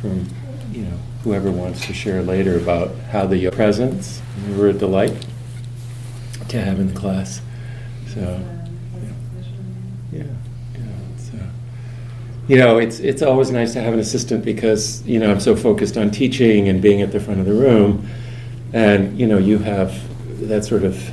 from, whoever wants to share later about how the presence were a delight to have in the class. So, it's always nice to have an assistant because, I'm so focused on teaching and being at the front of the room, and, you have that sort of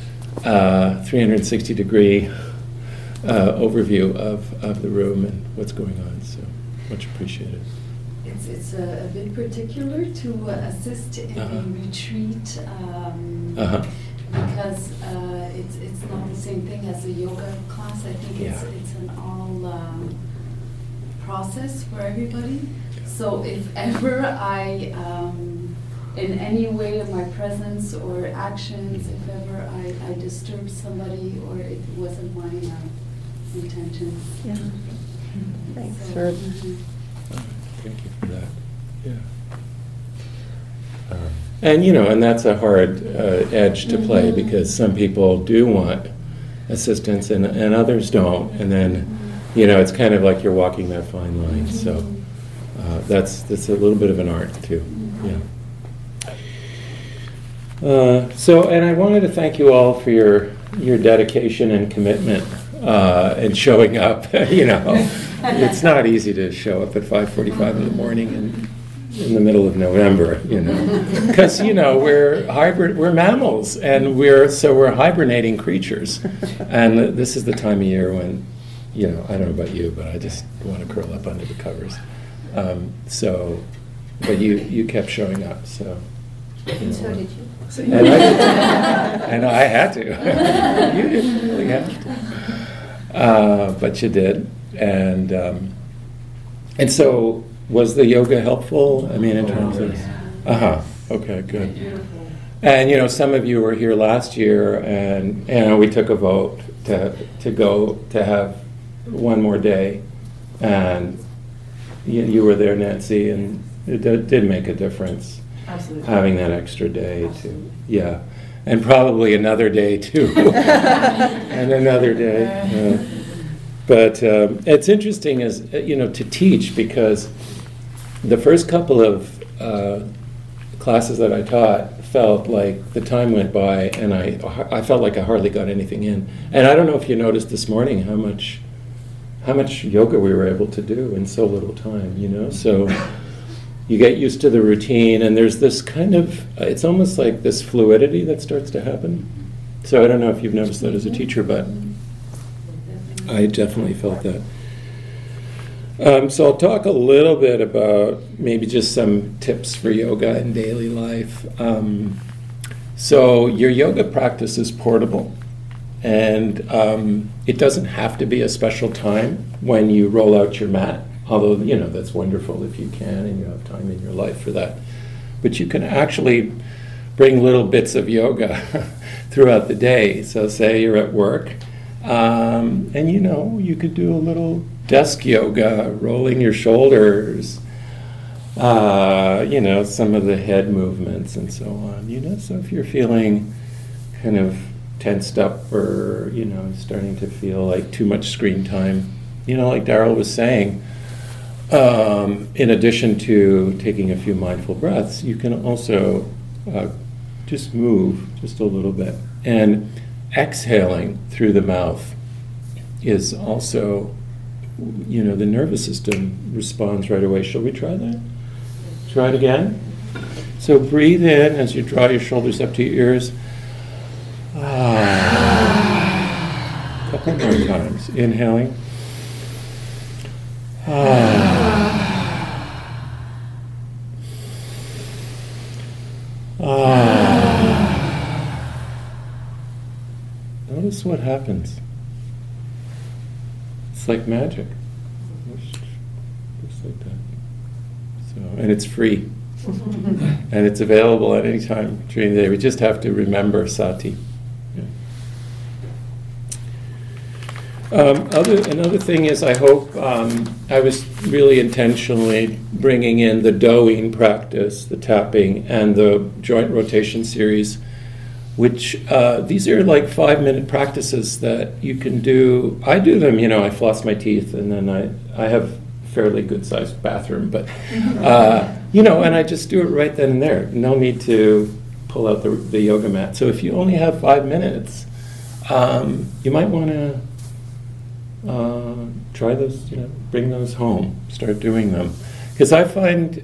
360-degree overview of the room and what's going on, so much appreciated. It's a bit particular to assist in a retreat because it's not the same thing as a yoga class. I think it's an all process for everybody. So if ever I, in any way of my presence or actions, if ever I disturb somebody or it wasn't my intentions. Yeah. Thanks so, Thank you for that. Yeah. And that's a hard edge to play because some people do want assistance and others don't, and then it's kind of like you're walking that fine line. So that's a little bit of an art too. Yeah. And I wanted to thank you all for your dedication and commitment and showing up. It's not easy to show up at 5:45 in the morning and in the middle of November, because we're mammals and we're hibernating creatures, and this is the time of year when, I don't know about you, but I just want to curl up under the covers. But you kept showing up, so. And so did you. And I had to. You didn't really have to, but you did, and so. Was the yoga helpful? I mean, in terms of... Okay, good. And, some of you were here last year, and we took a vote to go to have one more day. And you were there, Nancy, and it did make a difference. Absolutely. Having that extra day, too. Yeah. And probably another day, too. And another day. But it's interesting to teach, because the first couple of classes that I taught felt like the time went by and I felt like I hardly got anything in. And I don't know if you noticed this morning how much yoga we were able to do in so little time, So you get used to the routine, and there's this kind of, it's almost like this fluidity that starts to happen. So I don't know if you've noticed that as a teacher, but I definitely felt that. So I'll talk a little bit about maybe just some tips for yoga in daily life. So your yoga practice is portable, and it doesn't have to be a special time when you roll out your mat, although that's wonderful if you can and you have time in your life for that. But you can actually bring little bits of yoga throughout the day. So say you're at work, and you could do a little desk yoga, rolling your shoulders, some of the head movements and so on. So if you're feeling kind of tensed up or, starting to feel like too much screen time, like Daryl was saying, in addition to taking a few mindful breaths, you can also just move just a little bit. And exhaling through the mouth is also, the nervous system responds right away. Shall we try that? Try it again. So breathe in as you draw your shoulders up to your ears. A couple more times. Inhaling. Notice what happens. It's like magic. Just like that. So, and it's free. And it's available at any time during the day. We just have to remember sati. Another thing is, I hope I was really intentionally bringing in the doing practice, the tapping, and the joint rotation series, which these are like 5-minute practices that you can do. I do them, I floss my teeth, and then I have fairly good-sized bathroom, but you know, and I just do it right then and there. No need to pull out the yoga mat. So if you only have 5 minutes, you might want to try those. You know, bring those home. Start doing them, because I find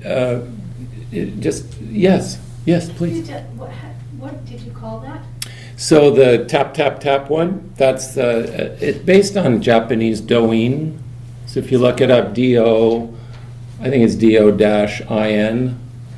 yes, please. What did you call that? So the tap, tap, tap one, that's it's based on Japanese Douyin. So if you look it up, D-O, I think it's D-O-I-N.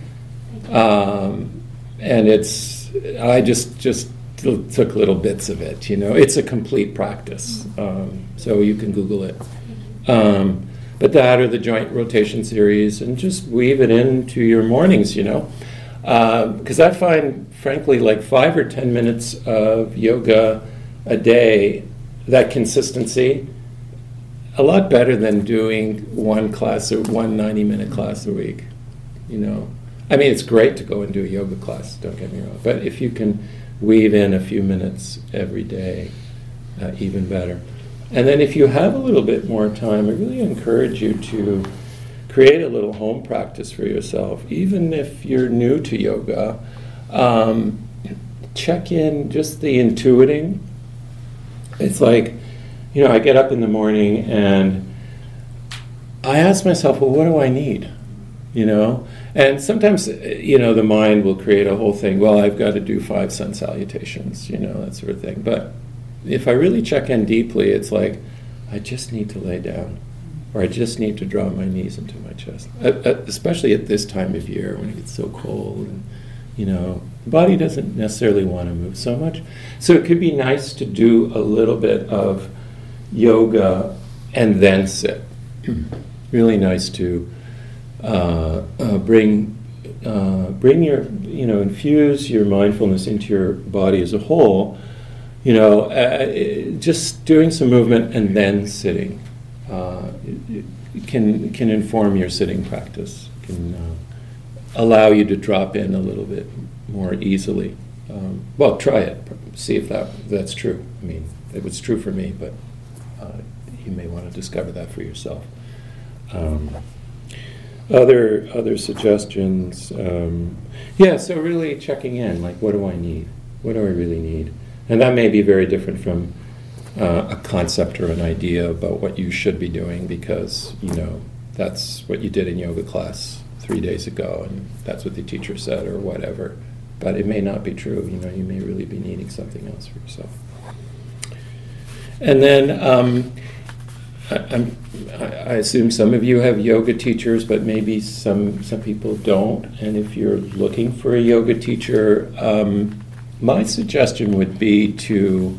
And I just took little bits of it, you know. It's a complete practice, so you can Google it. But that or the joint rotation series, and just weave it into your mornings, you know. Because I find, frankly, like 5 or 10 minutes of yoga a day, that consistency, a lot better than doing one class or one 90-minute class a week, you know. I mean, it's great to go and do a yoga class, don't get me wrong, but if you can weave in a few minutes every day, even better. And then if you have a little bit more time, I really encourage you to create a little home practice for yourself. Even if you're new to yoga, check in just the intuiting. It's like, you know, I get up in the morning and I ask myself, well, what do I need? You know? And sometimes, you know, the mind will create a whole thing. Well, I've got to do 5 sun salutations, you know, that sort of thing. But if I really check in deeply, it's like, I just need to lay down. Or I just need to draw my knees into my chest. Especially at this time of year when it gets so cold and, you know, the body doesn't necessarily want to move so much. So it could be nice to do a little bit of yoga and then sit. Really nice to bring your, you know, infuse your mindfulness into your body as a whole. You know, just doing some movement and then sitting. Can inform your sitting practice, can allow you to drop in a little bit more easily. Well, try it, see if that's true. I mean, it was true for me, but you may want to discover that for yourself. Other suggestions, so really checking in, like, what do I need? What do I really need? And that may be very different from a concept or an idea about what you should be doing, because, you know, that's what you did in yoga class 3 days ago and that's what the teacher said or whatever. But it may not be true. You know, you may really be needing something else for yourself. And then I assume some of you have yoga teachers, but maybe some people don't. And if you're looking for a yoga teacher, my suggestion would be to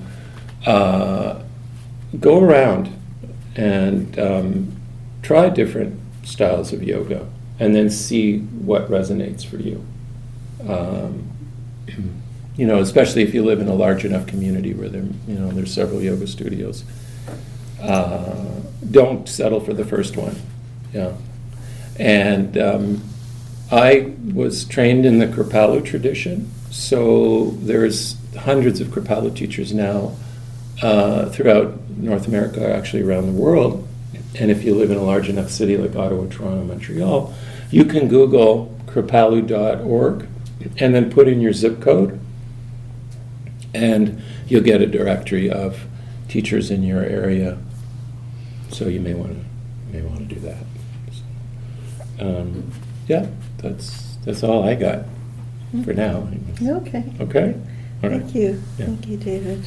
go around and try different styles of yoga and then see what resonates for you. You know, especially if you live in a large enough community where there's several yoga studios. Don't settle for the first one. Yeah. And I was trained in the Kripalu tradition, so there's hundreds of Kripalu teachers now throughout North America, actually around the world. And if you live in a large enough city like Ottawa, Toronto, Montreal, you can Google kripalu.org and then put in your zip code, and you'll get a directory of teachers in your area. So you may want to do that. That's all I got for now. Okay. Okay. All right. Thank you. Yeah. Thank you, David.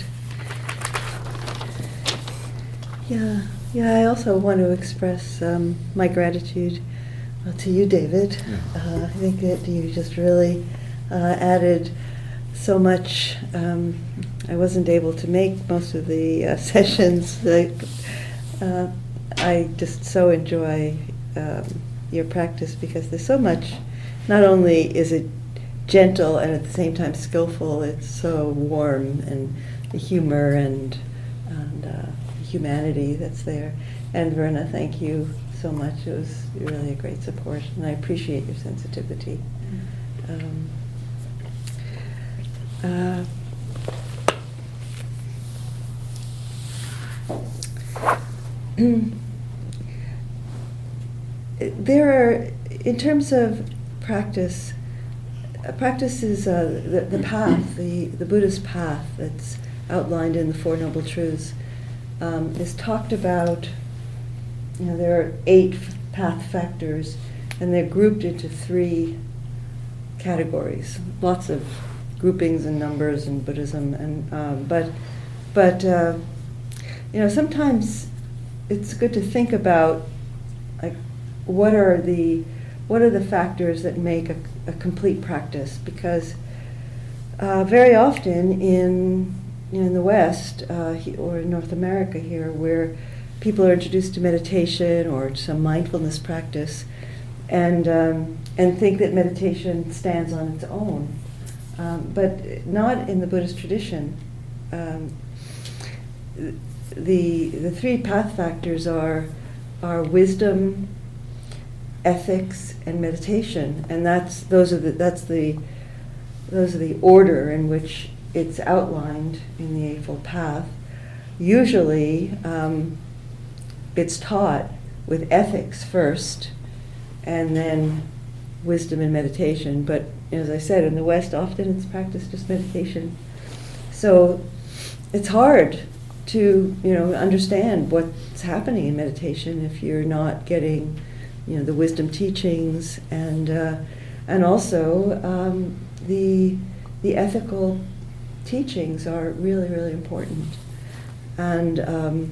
Yeah. I also want to express my gratitude to you, David. Yeah. I think that you just really added so much. I wasn't able to make most of the sessions. I just so enjoy your practice because there's so much. Not only is it gentle and at the same time skillful, it's so warm, and the humor and humanity that's there. And Verna, thank you so much. It was really a great support, and I appreciate your sensitivity. there are, in terms of practice, practice is the path, the Buddhist path that's outlined in the Four Noble Truths, is talked about. There are 8 path factors, and they're grouped into 3 categories. Lots of groupings and numbers in Buddhism, and but sometimes it's good to think about, like, what are the factors that make a complete practice, because very often in the West or in North America here, where people are introduced to meditation or some mindfulness practice, and think that meditation stands on its own, but not in the Buddhist tradition. The 3 path factors are wisdom, ethics, and meditation, and those are the order in which it's outlined in the Eightfold Path. Usually, it's taught with ethics first, and then wisdom and meditation. But as I said, in the West, often it's practiced just meditation. So it's hard to understand what's happening in meditation if you're not getting the wisdom teachings, and also the ethical teachings are really, really important. And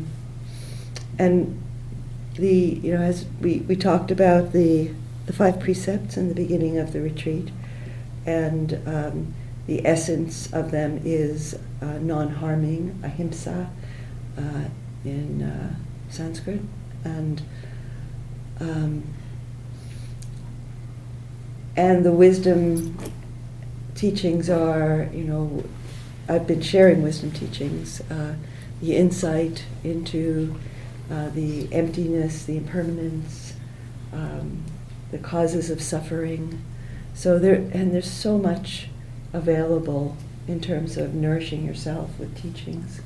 as we talked about the 5 precepts in the beginning of the retreat, and the essence of them is non-harming, ahimsa, in Sanskrit, and the wisdom teachings are, I've been sharing wisdom teachings, the insight into the emptiness, the impermanence, the causes of suffering. So there's so much available in terms of nourishing yourself with teachings,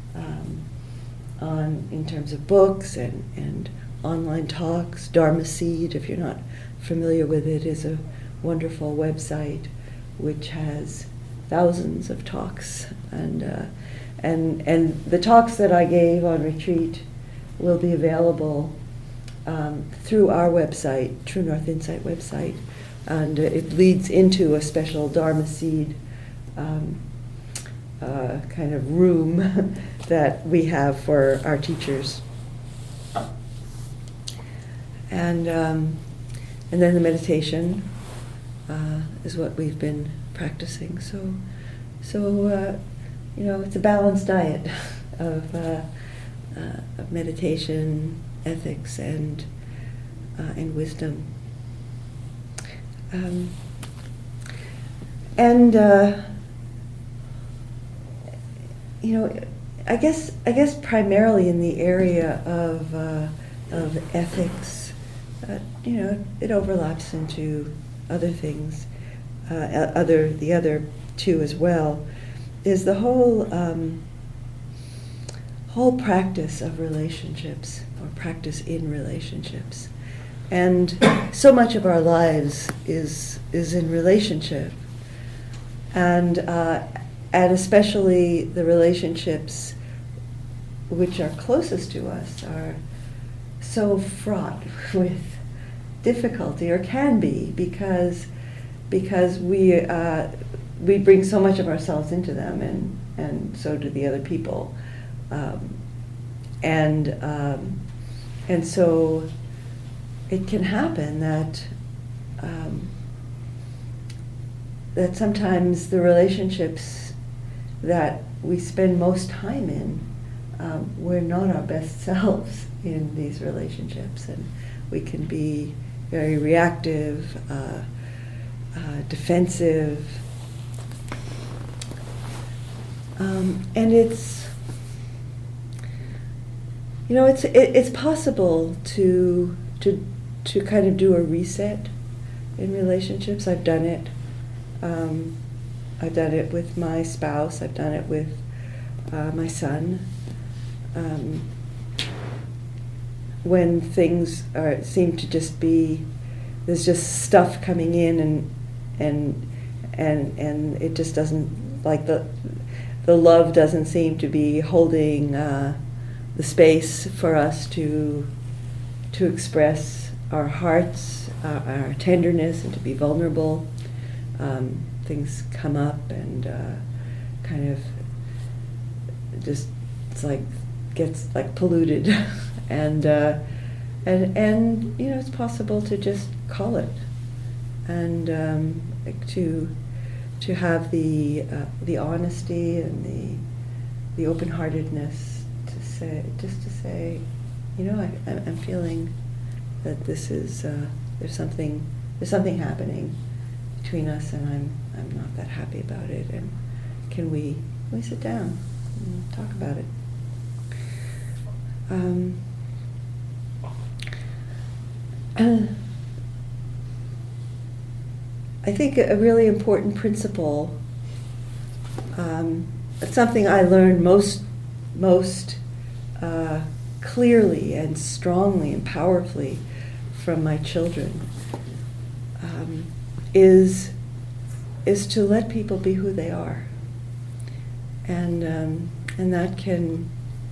in terms of books and online talks. Dharma Seed, if you're not familiar with it, is a wonderful website which has thousands of talks, and the talks that I gave on retreat will be available through our website, True North Insight website, and it leads into a special Dharma Seed kind of room that we have for our teachers. And then the meditation is what we've been practicing. So it's a balanced diet of meditation, ethics, and wisdom. I guess primarily in the area of ethics, it overlaps into other things, the other 2 as well, is the whole practice of relationships, or practice in relationships. And so much of our lives is in relationship, and especially the relationships which are closest to us are so fraught with difficulty, or can be, because we bring so much of ourselves into them, and so do the other people, and so it can happen that that sometimes the relationships that we spend most time in, we're not our best selves in these relationships, and we can be very reactive, defensive, and it's possible to kind of do a reset in relationships. I've done it. I've done it with my spouse. I've done it with my son. when things seem to just be, there's just stuff coming in, and it just doesn't, like the love doesn't seem to be holding the space for us to express our hearts, our tenderness, and to be vulnerable. Things come up and kind of just, it's like, gets like polluted. and you know, it's possible to just call it, and to have the honesty and the open-heartedness to say, you know, I'm feeling that this is there's something happening between us, and I'm not that happy about it, and can we sit down and talk about it? I think a really important principle, something I learned most clearly and strongly and powerfully from my children, is to let people be who they are, and that can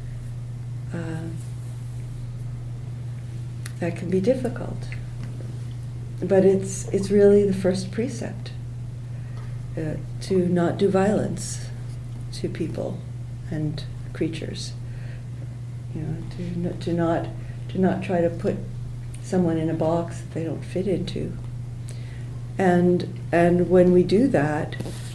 be difficult, but it's really the first precept, to not do violence to people and creatures. You know, to not try to put someone in a box that they don't fit into. And when we do that,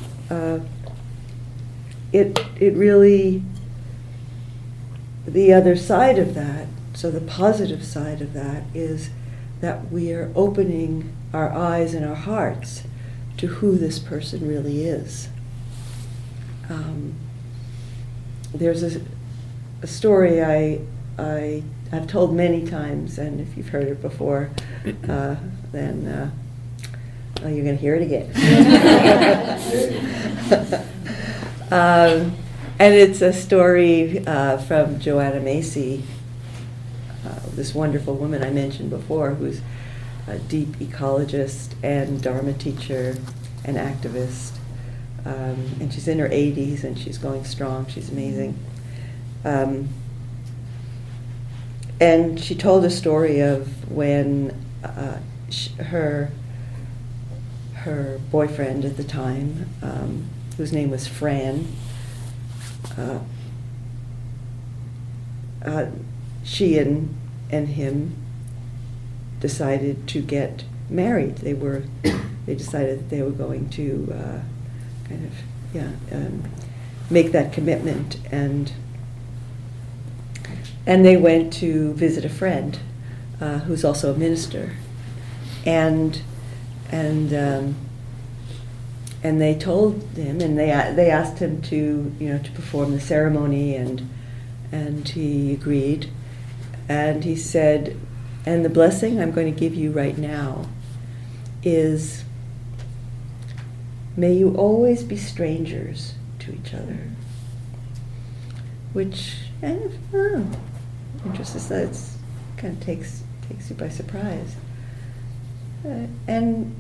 it really, the other side of that, so the positive side of that, is that we are opening our eyes and our hearts to who this person really is. There's a story I've told many times, and if you've heard it before, then you're going to hear it again. And it's a story from Joanna Macy, this wonderful woman I mentioned before, who's a deep ecologist and Dharma teacher and activist. And she's in her 80s and she's going strong. She's amazing. And she told a story of when her boyfriend at the time, whose name was Fran, she and him decided to get married. They decided that they were going to make that commitment, and they went to visit a friend who's also a minister, and they told him, and they asked him to perform the ceremony, and he agreed, and he said, and the blessing I'm going to give you right now is, may you always be strangers to each other. Which, interesting, it's kind of takes you by surprise, and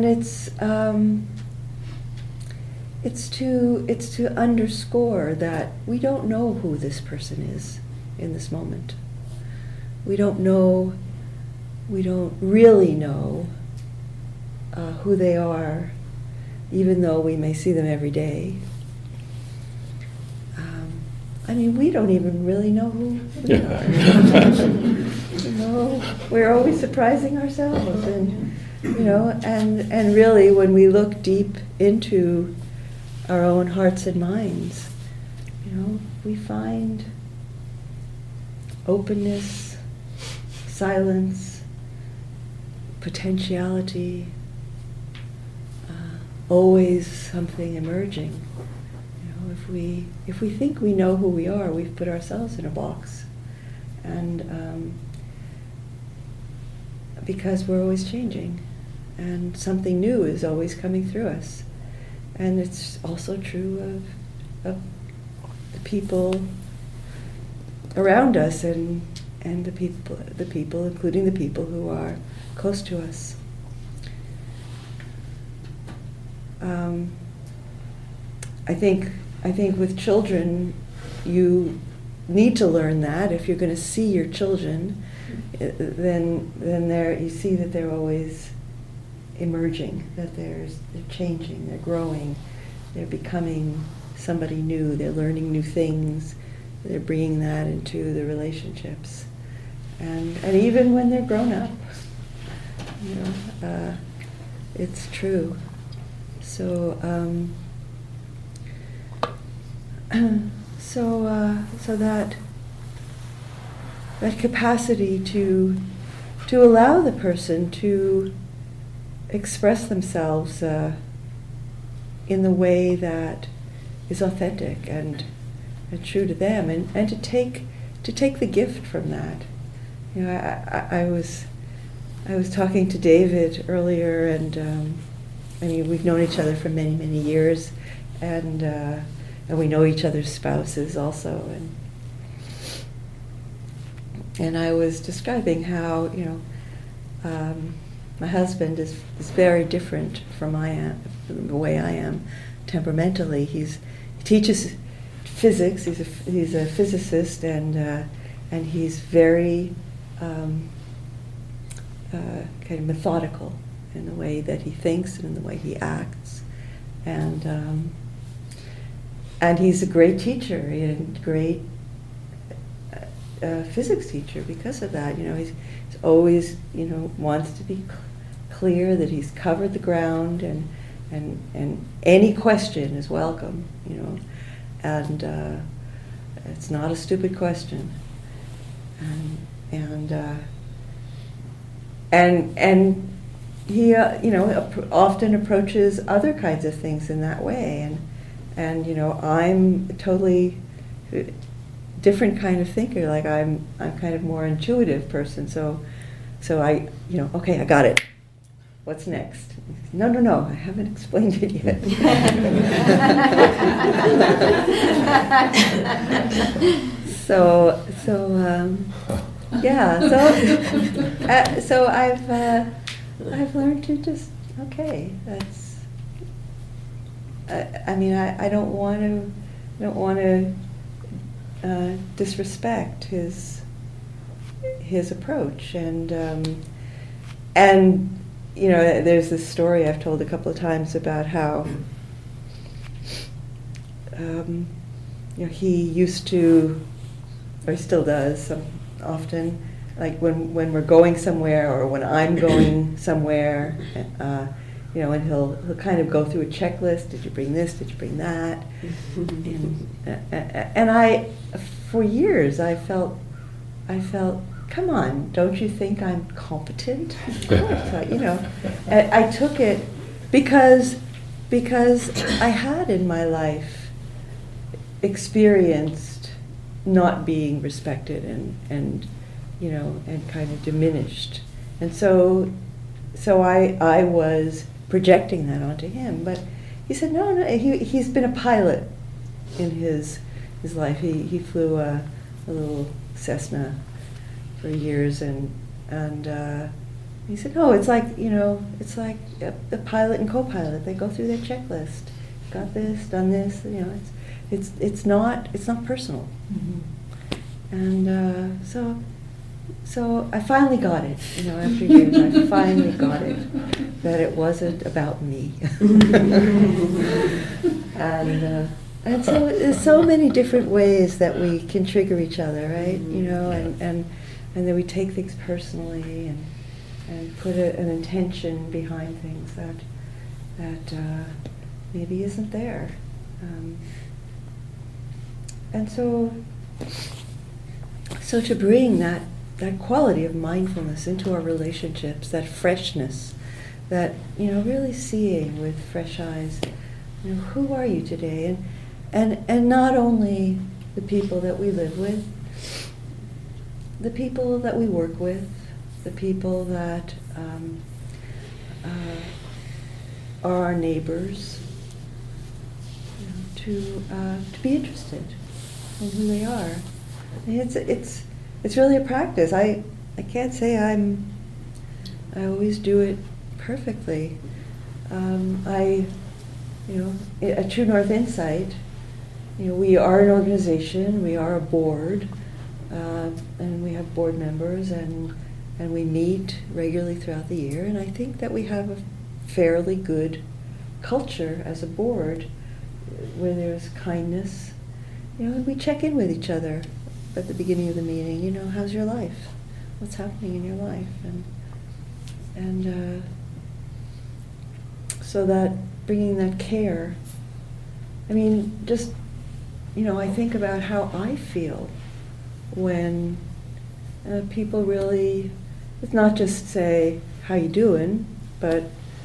it's to underscore that we don't know who this person is in this moment. We don't really know who they are, even though we may see them every day. We don't even really know who we are. We're always surprising ourselves, and really, when we look deep into our own hearts and minds, we find openness, silence, potentiality, always something emerging. If we think we know who we are, we've put ourselves in a box, and because we're always changing, and something new is always coming through us, and it's also true of the people around us, and the people, including the people who are close to us. I think with children, you need to learn that. If you're going to see your children, then you see that they're always emerging, that they're changing, they're growing, they're becoming somebody new, they're learning new things, they're bringing that into the relationships. And even when they're grown up, it's true. So that capacity to allow the person to express themselves in the way that is authentic and true to them, and to take the gift from that. I was talking to David earlier, and we've known each other for many years, and we know each other's spouses also, and I was describing how my husband is very different from the way I am temperamentally. He teaches physics. He's a physicist, and he's very kind of methodical in the way that he thinks and in the way he acts, and he's a great teacher and great physics teacher because of that. He's always wants to be clear that he's covered the ground, and any question is welcome. And it's not a stupid question, and he often approaches other kinds of things in that way, and I'm a totally different kind of thinker. Like I'm kind of more intuitive person, so I okay, I got it. What's next? No, I haven't explained it yet. So I've learned to just, okay, that's. I don't want to disrespect his approach, and there's this story I've told a couple of times about how he used to, or he still does often, like when we're going somewhere or when I'm going somewhere, and he'll kind of go through a checklist. Did you bring this? Did you bring that? And I, for years, I felt, come on, don't you think I'm competent? Of course, I took it because I had in my life experienced not being respected and kind of diminished, and so I was projecting that onto him. But he said no. He's been a pilot in his life. He flew a little Cessna for years, and he said, no, it's like the pilot and co-pilot. They go through their checklist. Got this, done this. It's not personal. Mm-hmm. And so I finally got it. After years, I finally got it that it wasn't about me. And so there's so many different ways that we can trigger each other, right? And then we take things personally and put an intention behind things that maybe isn't there. And so to bring that quality of mindfulness into our relationships, that freshness, that really seeing with fresh eyes, who are you today, and not only the people that we live with, the people that we work with, the people that are our neighbors, to be interested in who they are. It's it's really a practice. I can't say I always do it perfectly. At True North Insight, we are an organization, we are a board, and we have board members, and we meet regularly throughout the year, and I think that we have a fairly good culture as a board where there's kindness, and we check in with each other at the beginning of the meeting, how's your life? What's happening in your life? And so that bringing that care, just, I think about how I feel when people really, it's not just say, how you doing, but,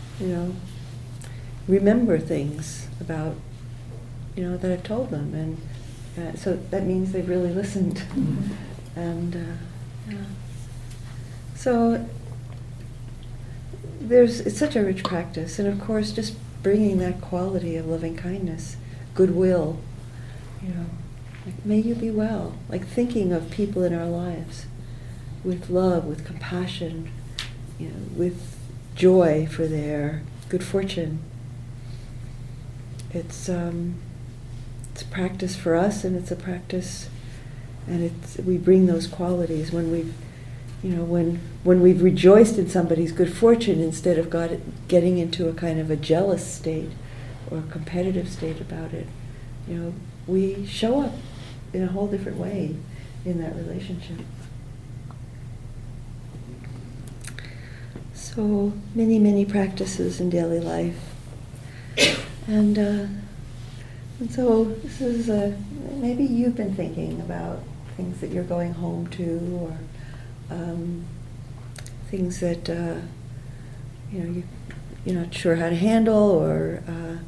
remember things about, that I've told them. And so that means they've really listened. Mm-hmm. And yeah. So it's such a rich practice. And of course, just bringing that quality of loving kindness, goodwill, like, may you be well, like thinking of people in our lives with love, with compassion, with joy for their good fortune. It's a practice for us, and it's a practice, and we bring those qualities when we've, when we've rejoiced in somebody's good fortune instead of getting into a kind of a jealous state or a competitive state about it. We show up in a whole different way in that relationship. So many practices in daily life, and so this is maybe you've been thinking about things that you're going home to, or things that you're not sure how to handle, or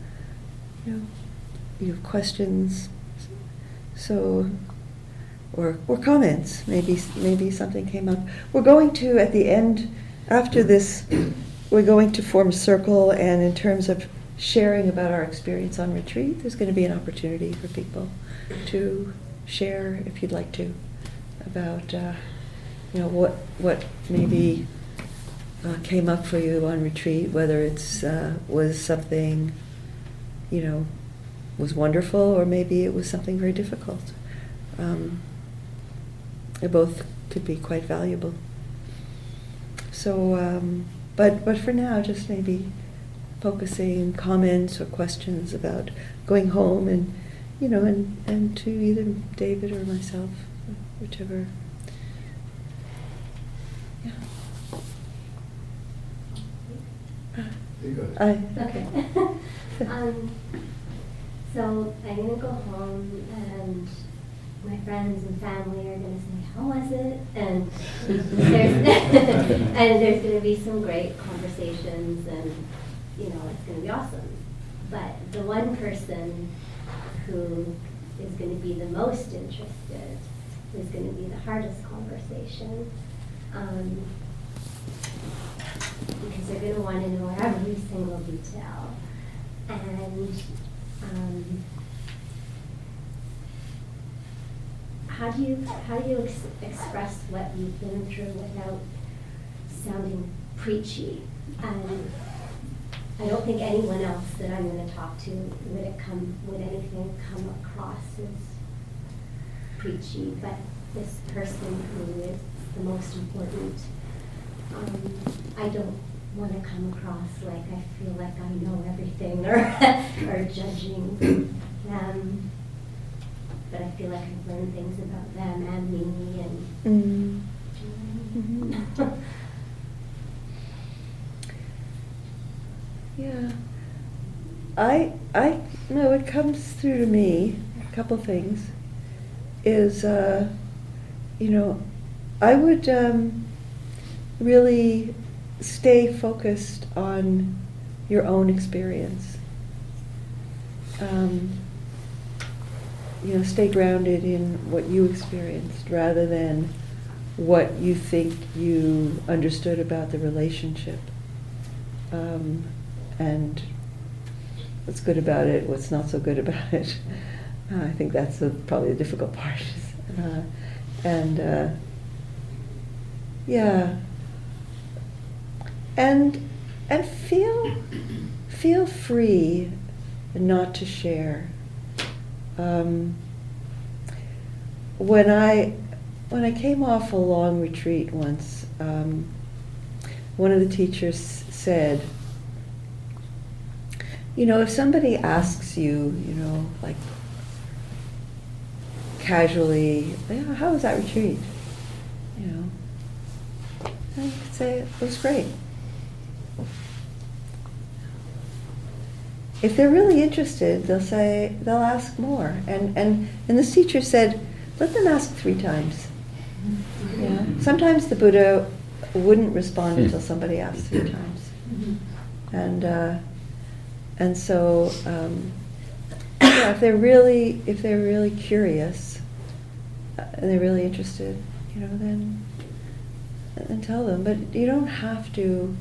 you have questions. So, or comments. Maybe something came up. We're going to, at the end, after this, we're going to form a circle, and in terms of sharing about our experience on retreat, there's going to be an opportunity for people to share, if you'd like to, about what maybe came up for you on retreat, whether it's was something was wonderful, or maybe it was something very difficult. They both could be quite valuable. So, but for now, just maybe focusing comments or questions about going home, and and to either David or myself, whichever. Yeah. You go. Okay. So I'm going to go home, and my friends and family are going to say, how was it? And there's going to be some great conversations, and it's going to be awesome. But the one person who is going to be the most interested is going to be the hardest conversation, because they're going to want to know every single detail. And how do you express what you've been through without sounding preachy? And I don't think anyone else that I'm going to talk to would anything come across as preachy, but this person who is the most important, I don't want to come across like I feel like I know everything or judging them, but I feel like I've learned things about them and me, and Mm-hmm. Yeah, I know it comes through to me. A couple things is I would really stay focused on your own experience. Stay grounded in what you experienced rather than what you think you understood about the relationship. And what's good about it, what's not so good about it. I think that's probably the difficult part. Yeah. And feel free not to share. When I came off a long retreat once, one of the teachers said, if somebody asks you, like casually, how was that retreat? And you could say, it was great. If they're really interested, they'll ask more. And this teacher said, let them ask 3 times. Yeah. Sometimes the Buddha wouldn't respond until somebody asked 3 times. And so, if they're really curious and they're really interested, then tell them. But you don't have to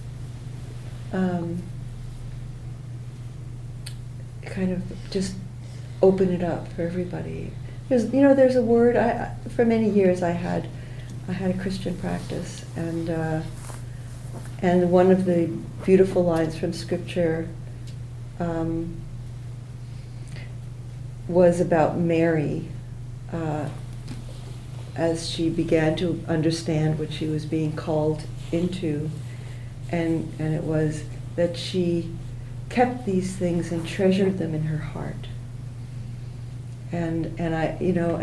kind of just open it up for everybody. There's a word. For many years I had a Christian practice, and one of the beautiful lines from Scripture was about Mary as she began to understand what she was being called into, and it was that she kept these things and treasured them in her heart. And I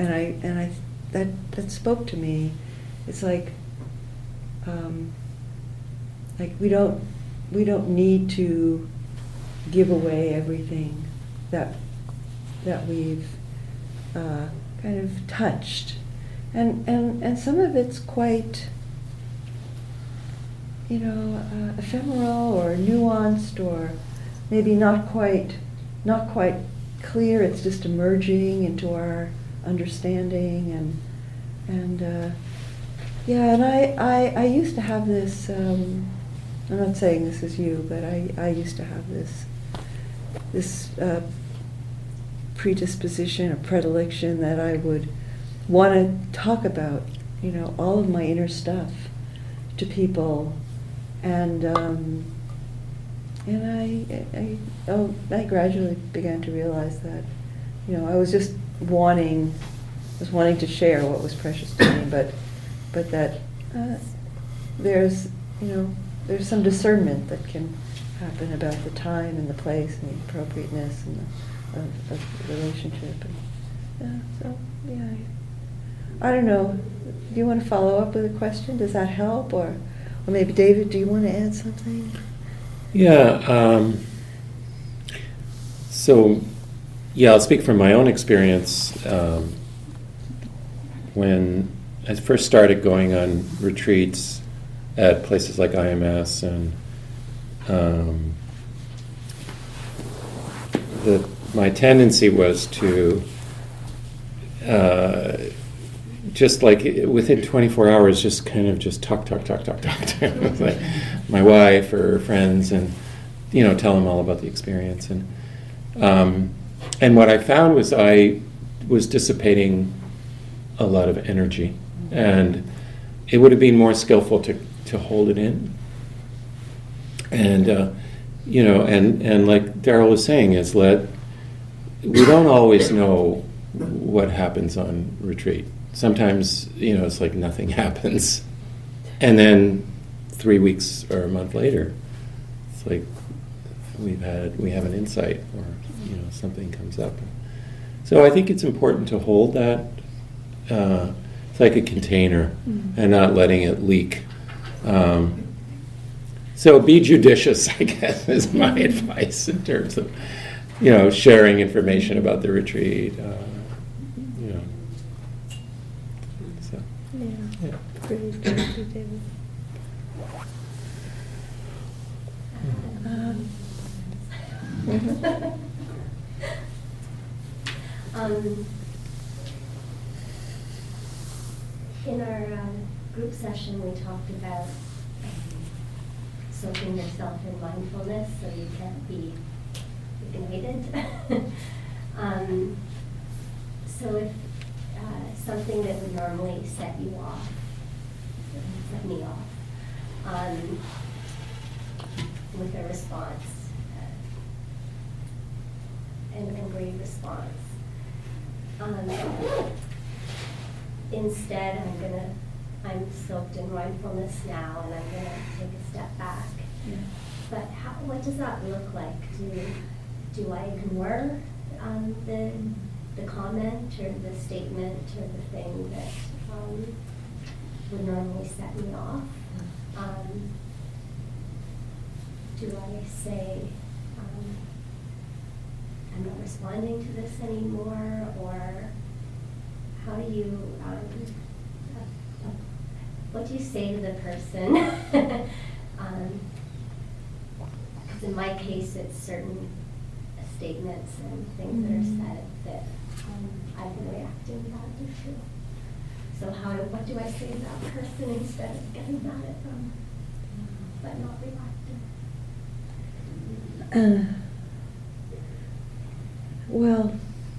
that spoke to me. It's like we don't need to give away everything that we've kind of touched, and some of it's quite ephemeral or nuanced, or maybe not quite clear. It's just emerging into our understanding, and I used to have this. I'm not saying this is you, but I used to have this predisposition or predilection that I would want to talk about, all of my inner stuff to people, and I gradually began to realize that, I was just wanting to share what was precious to me, but that there's some discernment that can happen about the time and the place and the appropriateness and of the relationship. I don't know. Do you want to follow up with a question? Does that help, or maybe David? Do you want to add something? Yeah. I'll speak from my own experience. When I first started going on retreats at places like IMS, and my tendency was to just like within 24 hours, just kind of just talk to like my wife or friends, and tell them all about the experience. And what I found was I was dissipating a lot of energy, and it would have been more skillful to hold it in. And and like Daryl was saying, is we don't always know what happens on retreat. Sometimes, it's like nothing happens. And then 3 weeks or a month later, it's like we have an insight, or, something comes up. So I think it's important to hold that. It's like a container, and not letting it leak. So be judicious, I guess, is my advice in terms of, sharing information about the retreat. Yeah. Pretty good, David. In our group session, we talked about soaking yourself in mindfulness so you can't be ignited. So if something that would normally set you off set me off with a response, an angry response. Instead, I'm soaked in mindfulness now, and I'm gonna take a step back. Yeah. But what does that look like? Do I ignore the comment or the statement or the thing that would normally set me off? Do I say, I'm not responding to this anymore, or how do you, what do you say to the person? Because in my case, it's certain statements and things that are said that I've been reacting badly to. So what do I say to that person instead of getting mad at them, but not reacting? Well,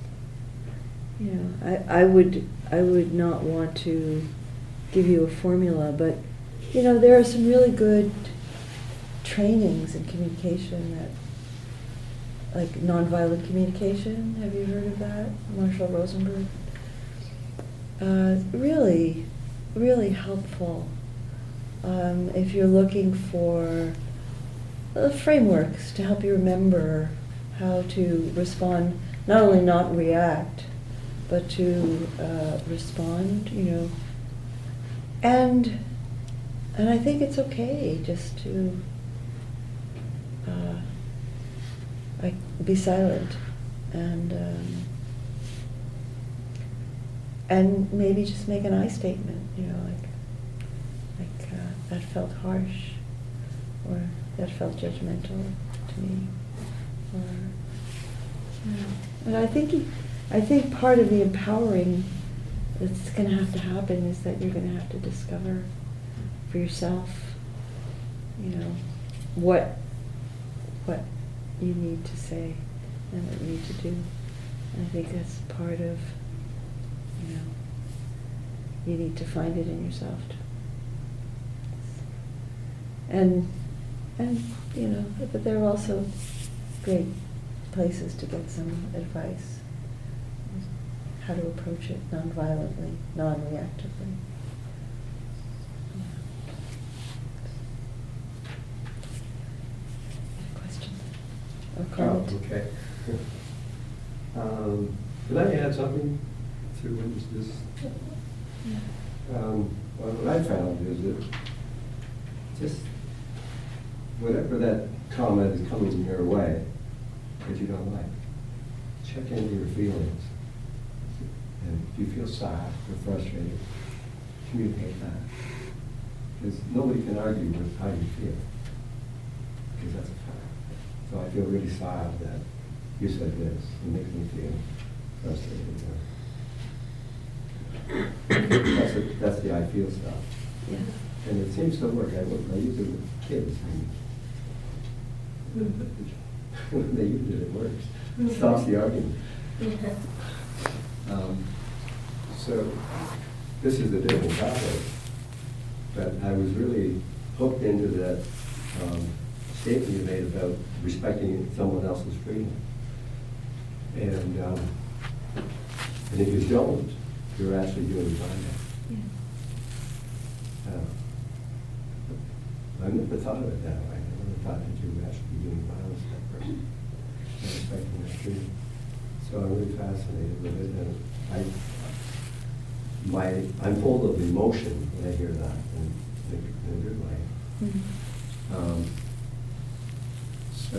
I would not want to give you a formula, but there are some really good trainings in communication like nonviolent communication. Have you heard of that? Marshall Rosenberg. Really, really helpful. If you're looking for frameworks to help you remember how to respond, not only not react, but to respond, and I think it's okay just to be silent and maybe just make an I statement, like that felt harsh, or that felt judgmental to me, or and I think part of the empowering that's going to have to happen is that you're going to have to discover for yourself, what you need to say and what you need to do. And I think that's part of, you need to find it in yourself. And but there are also great places to get some advice, how to approach it non-violently, non-reactively. Question or comment? Oh, okay. Could I add something to this? What I found is that just whatever that comment is coming your way that you don't like, check into your feelings. And if you feel sad or frustrated, communicate that. Because nobody can argue with how you feel, because that's a fact. So I feel really sad that you said this. It makes me feel frustrated. That's the I feel stuff. Yeah. And it seems to work. I use it with kids. When they use it, it works. It stops the argument. So this is a different topic, but I was really hooked into that statement you made about respecting someone else's freedom. And if you don't, you're actually doing violence. Yeah. I never thought of it that way. I never thought that you were actually doing violence to that person, and respecting their freedom. So I'm really fascinated with it, and I'm full of emotion when I hear that in a good way. Mm-hmm. So,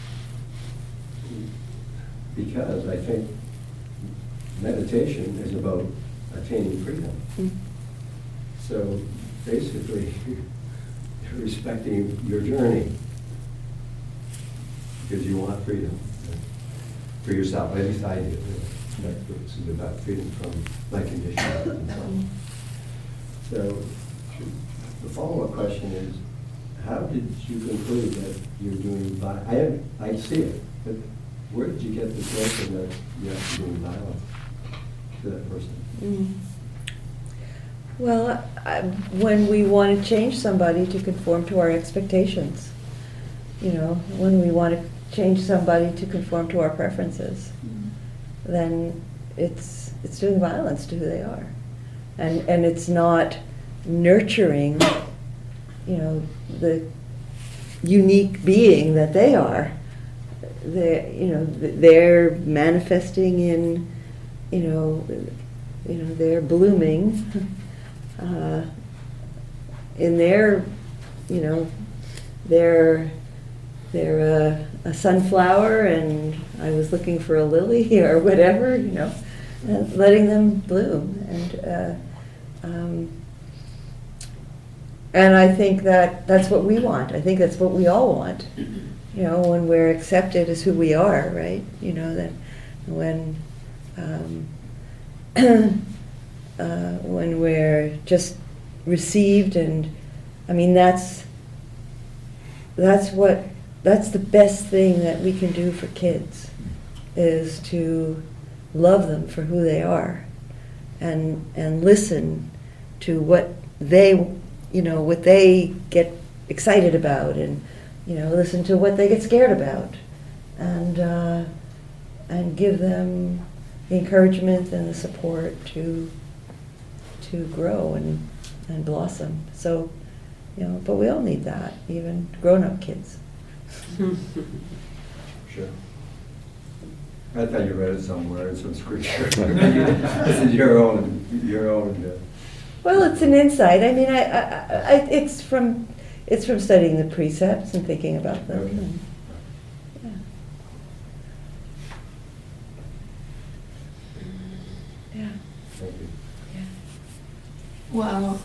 because I think meditation is about attaining freedom. Mm-hmm. So basically, you're respecting your journey because you want freedom for yourself. At least I do. This is about freedom from my condition and so on. So the follow-up question is, how did you conclude that you're doing violence? I see it, but where did you get this notion that you're actually doing violence to that person? Well, when we want to change somebody to conform to our expectations, when we want to change somebody to conform to our preferences, then it's doing violence to who they are, and it's not nurturing, the unique being that they are. They're manifesting in, they're blooming in their, they're a sunflower, and I was looking for a lily or whatever, and letting them bloom, and I think that's what we want. I think that's what we all want. When we're accepted as who we are, right? That when when we're just received, and I mean that's the best thing that we can do for kids, is to love them for who they are, and listen to what they get excited about, and listen to what they get scared about, and give them the encouragement and the support to grow and blossom. So, but we all need that, even grown-up kids. Sure. I thought you read it somewhere in some scripture. This is your own. Well, it's an insight. I mean, it's from studying the precepts and thinking about them. Okay. And, yeah. Thank you. Well,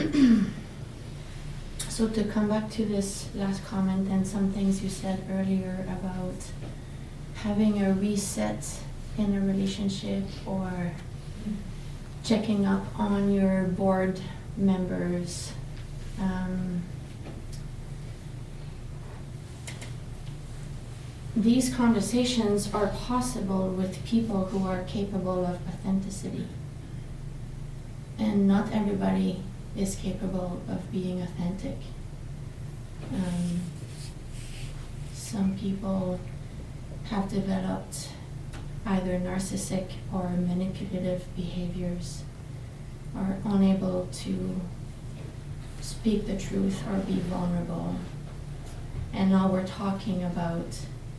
so to come back to this last comment and some things you said earlier about having a reset in a relationship, or checking up on your board members. These conversations are possible with people who are capable of authenticity. And not everybody is capable of being authentic. Some people have developed either narcissistic or manipulative behaviors, are unable to speak the truth or be vulnerable. And now we're talking about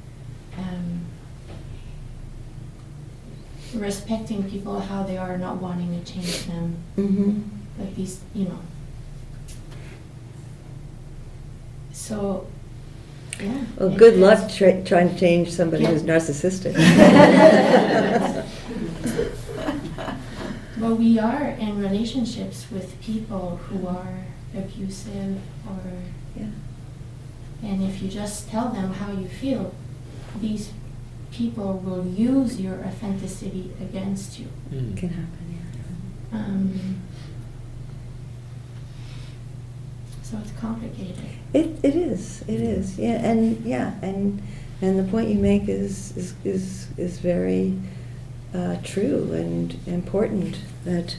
respecting people how they are, not wanting to change them. Mm-hmm. Like these, So, yeah. Well, good luck trying to change somebody who's narcissistic. But we are in relationships with people who are abusive, and if you just tell them how you feel, these people will use your authenticity against you. It can happen, So it's complicated. It is, yeah, and the point you make is very true and important. That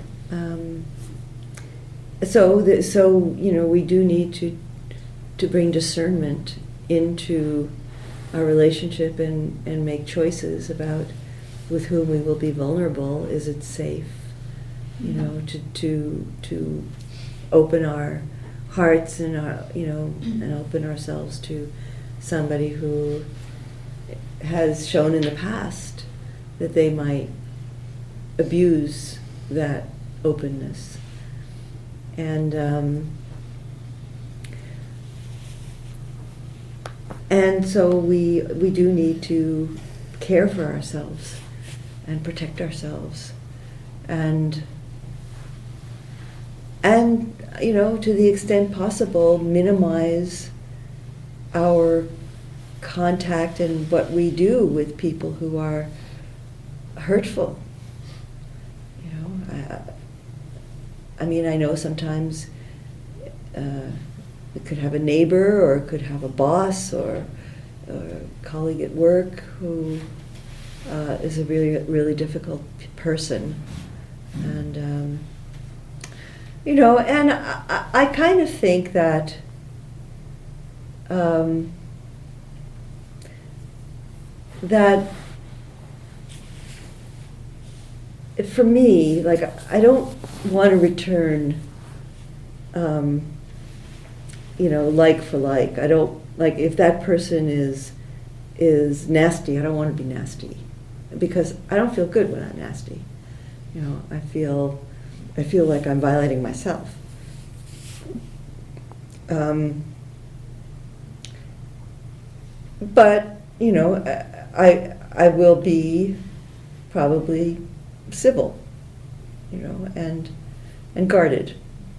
we do need to bring discernment into our relationship and make choices about with whom we will be vulnerable. Is it safe, to open our hearts and and open ourselves to somebody who has shown in the past that they might abuse that openness. And so we do need to care for ourselves and protect ourselves, and to the extent possible, minimize our contact and what we do with people who are hurtful. I know sometimes it could have a neighbor, or it could have a boss, or a colleague at work who is a really, really difficult person. And You know, and I kind of think that that for me, like, I don't want to return, you know, like for like. I don't, like, if that person is nasty, I don't want to be nasty, because I don't feel good when I'm nasty. You know, I feel like I'm violating myself. But, you know, I will be probably civil, you know, and guarded.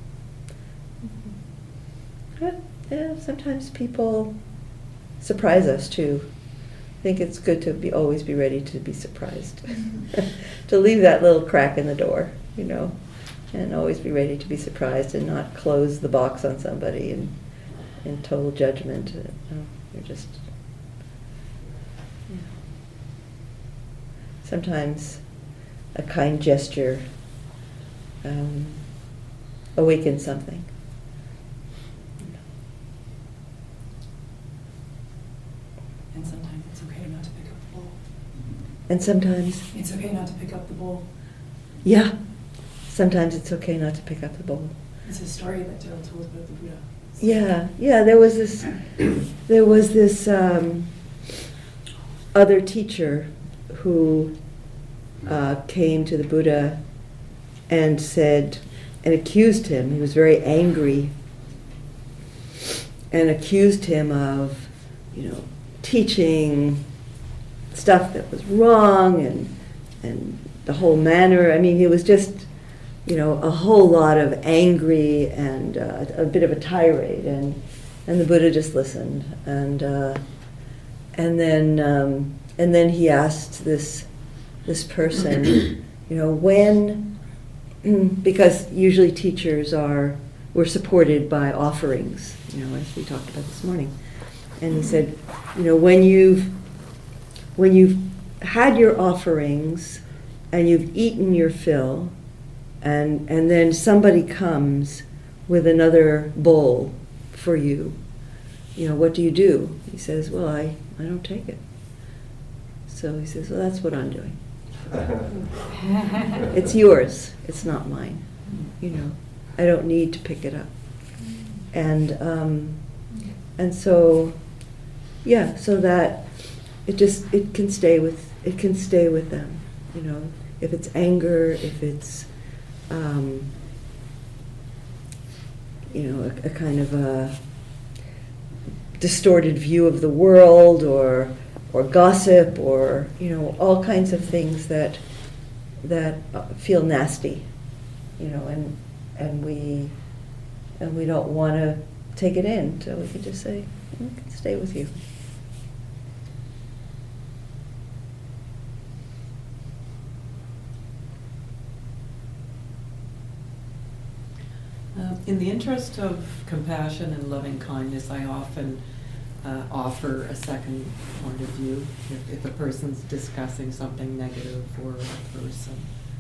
But, yeah, sometimes people surprise us too. I think it's good to always be ready to be surprised, to leave that little crack in the door, you know, and always be ready to be surprised and not close the box on somebody in total judgment. You're just, you know. Sometimes a kind gesture awakens something. And sometimes it's okay not to pick up the bowl. And sometimes, It's okay not to pick up the bowl. yeah, sometimes it's okay not to pick up the bowl. It's a story that Daryl told about the Buddha. Yeah, there was this other teacher who came to the Buddha and said, and accused him, he was very angry, and accused him of, you know, teaching stuff that was wrong, and the whole manner. I mean, it was just, you know, a whole lot of angry and a bit of a tirade, and the Buddha just listened, and then he asked this person, you know, when, because usually teachers were supported by offerings, you know, as we talked about this morning, and he said, you know, when you've had your offerings and you've eaten your fill, and then somebody comes with another bowl for you, you know, what do you do? He says, well, I don't take it. So he says, well, that's what I'm doing. It's yours, it's not mine. You know, I don't need to pick it up. And so, yeah, so that it can stay with them. You know, if it's anger, if it's you know, a kind of a distorted view of the world, or gossip, or, you know, all kinds of things that feel nasty, you know, and we don't want to take it in, so we can just say, it can stay with you. In the interest of compassion and loving kindness, I often offer a second point of view if a person's discussing something negative for a person.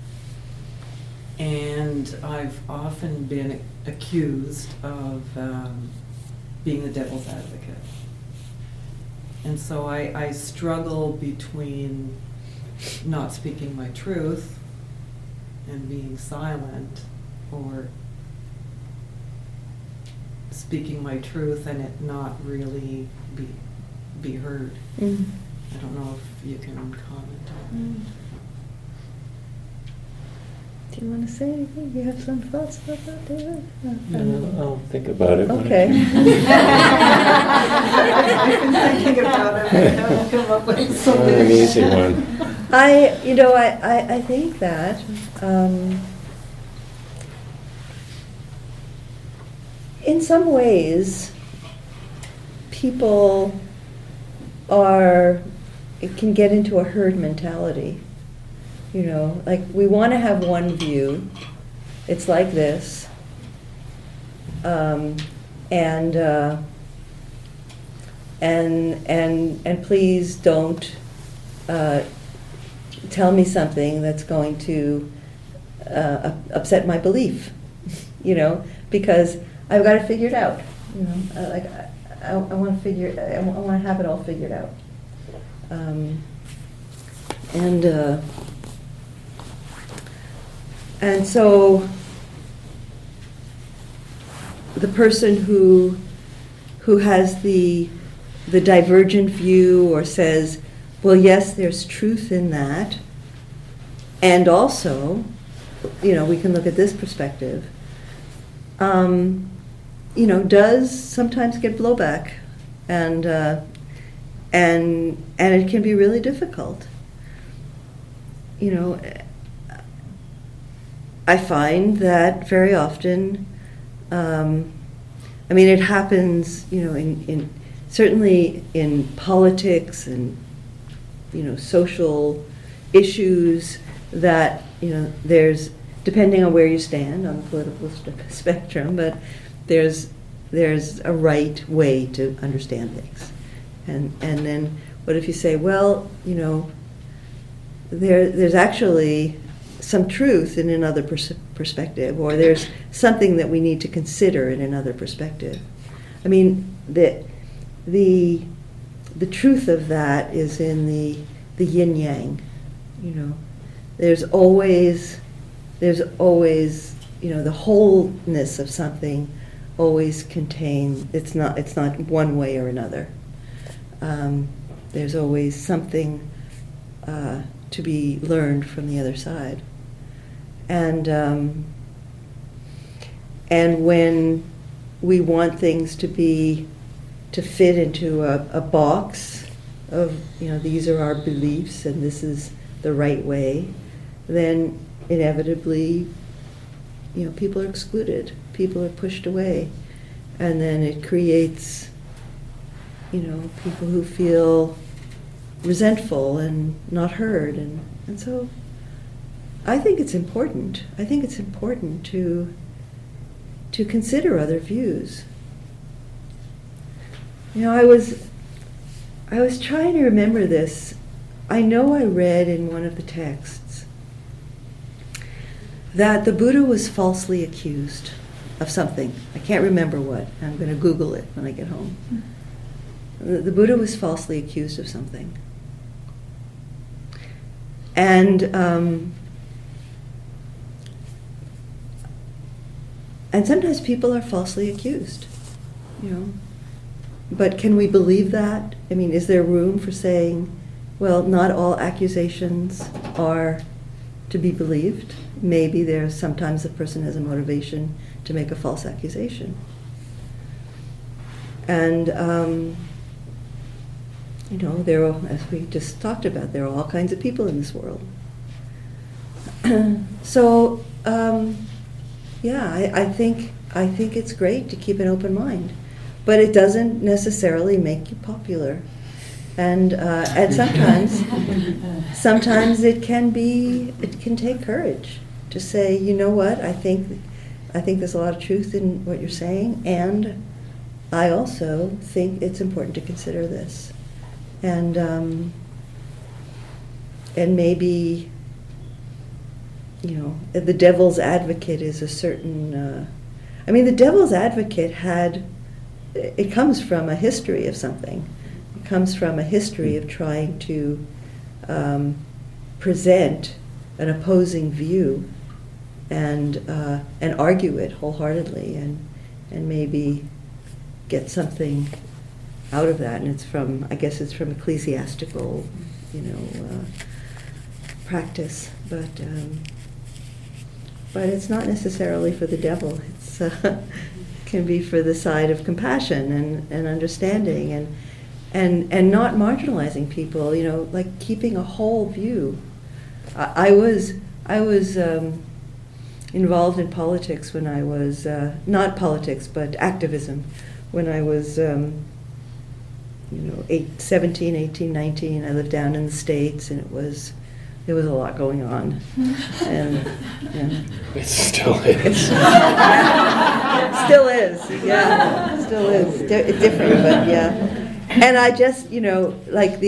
And I've often been accused of being the devil's advocate. And so I struggle between not speaking my truth and being silent, or speaking my truth and it not really be heard. Mm. I don't know if you can comment on Do you want to say anything? Do you have some thoughts about that, David? No, I'll think about it. Okay. I've been thinking about it. I haven't come up with something. An easy one. I think that in some ways people can get into a herd mentality. You know, like, we want to have one view. It's like this, and please don't tell me something that's going to upset my belief. you know, because I've got to figure it out. You know, I want to I want to have it all figured out. And so the person who has the divergent view, or says, well, yes, there's truth in that, and also, you know, we can look at this perspective, you know, does sometimes get blowback, and it can be really difficult. You know, I find that very often, I mean, it happens, you know, in certainly in politics and, you know, social issues, that, you know, there's, depending on where you stand on the political spectrum, but there's a right way to understand things. And then what if you say, well, you know, there's actually some truth in another perspective, or there's something that we need to consider in another perspective. I mean, the truth of that is in the yin yang. You know, there's always, you know, the wholeness of something always contains. It's not one way or another. There's always something to be learned from the other side. And when we want things to fit into a box of, you know, these are our beliefs and this is the right way, then inevitably, you know, people are excluded, people are pushed away, and then it creates, you know, people who feel resentful and not heard, and so I think it's important. I think it's important to consider other views. You know, I was trying to remember this. I know I read in one of the texts that the Buddha was falsely accused of something. I can't remember what. I'm going to Google it when I get home. The Buddha was falsely accused of something. And sometimes people are falsely accused, you know. But can we believe that? I mean, is there room for saying, well, not all accusations are to be believed? Maybe sometimes a person has a motivation to make a false accusation. And, you know, as we just talked about, there are all kinds of people in this world. So, yeah, I think it's great to keep an open mind, but it doesn't necessarily make you popular, and sometimes it can take courage to say, you know what, I think there's a lot of truth in what you're saying, and I also think it's important to consider this, and maybe, you know, the devil's advocate is a certain, I mean, the devil's advocate it comes from a history of something. It comes from a history of trying to present an opposing view and argue it wholeheartedly and maybe get something out of that. And I guess it's from ecclesiastical, you know, practice, but it's not necessarily for the devil. It's can be for the side of compassion and understanding and not marginalizing people. You know, like keeping a whole view. I was involved in politics when I was not politics but activism when I was 17, 18, 19. I lived down in the States, and there was a lot going on. And it still is. Still is, yeah. Still is. Different, but yeah. And I just, you know, like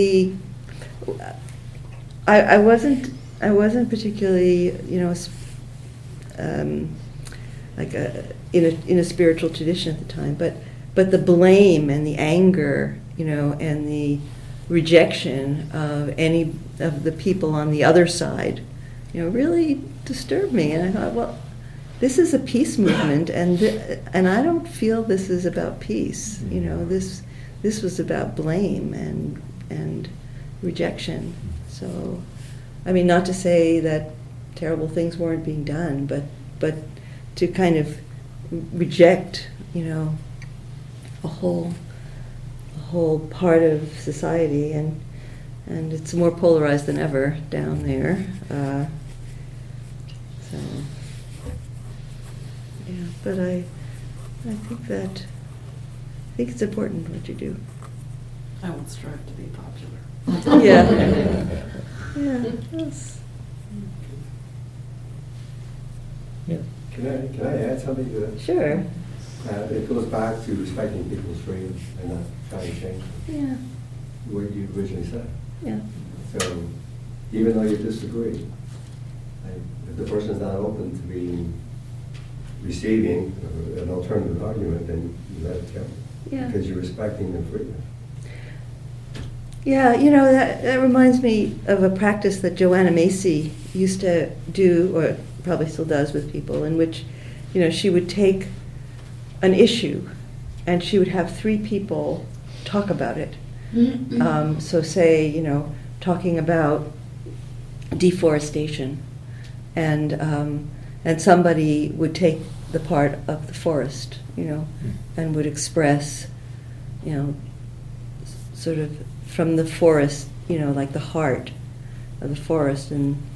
I wasn't particularly, you know, like in a spiritual tradition at the time. But the blame and the anger, and the rejection of any of the people on the other side, really disturbed me. And I thought, well, this is a peace movement, and I don't feel this is about peace. This was about blame and rejection. So, I mean, not to say that terrible things weren't being done, but to kind of reject, a whole part of society, and it's more polarized than ever down there. So, yeah, but I think it's important what you do. I won't strive to be popular. Yeah. Yeah. Yes. Yeah. Can I add something to that? Sure. It goes back to respecting people's freedom and not trying to change Yeah. what you originally said. Yeah. So even though you disagree, if the person is not open to being receiving an alternative argument, then you let it go. Yeah. Because you're respecting their freedom. Yeah, that reminds me of a practice that Joanna Macy used to do, or probably still does with people, in which, she would take an issue and she would have 3 people talk about it. So say, talking about deforestation, and somebody would take the part of the forest, and would express, sort of from the forest, like the heart of the forest,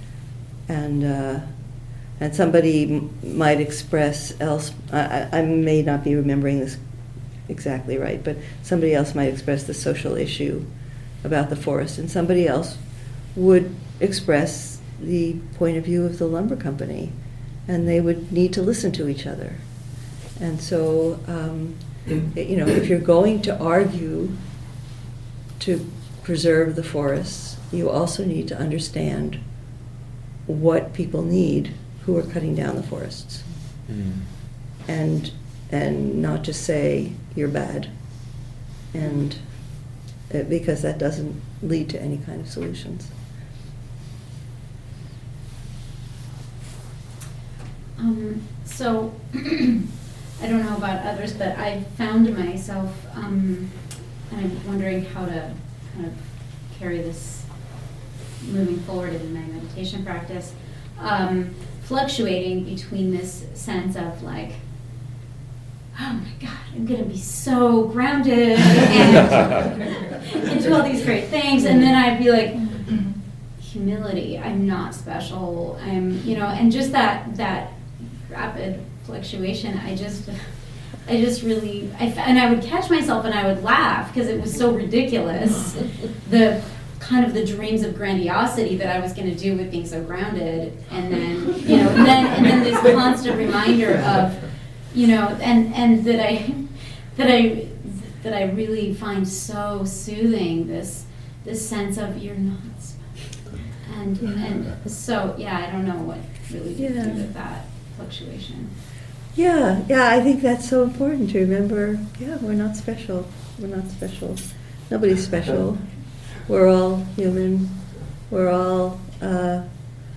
and somebody might express else. I may not be remembering this exactly right, but somebody else might express the social issue about the forest, and somebody else would express the point of view of the lumber company, and they would need to listen to each other. And so, if you're going to argue to preserve the forests, you also need to understand what people need who are cutting down the forests, and not just say you're bad, and because that doesn't lead to any kind of solutions. So I don't know about others, but I found myself, and I'm wondering how to kind of carry this moving forward in my meditation practice, fluctuating between this sense of like, oh my God, I'm going to be so grounded and do all these great things, and then I'd be like, humility, I'm not special, and just that rapid fluctuation, I just really, and I would catch myself and I would laugh because it was so ridiculous, the kind of the dreams of grandiosity that I was going to do with being so grounded, and then, and then this constant reminder of, and that I really find so soothing, this sense of you're not special, and so I don't know what really to do with that fluctuation. Yeah, I think that's so important to remember. Yeah, we're not special. We're not special. Nobody's special. We're all human. We're all, but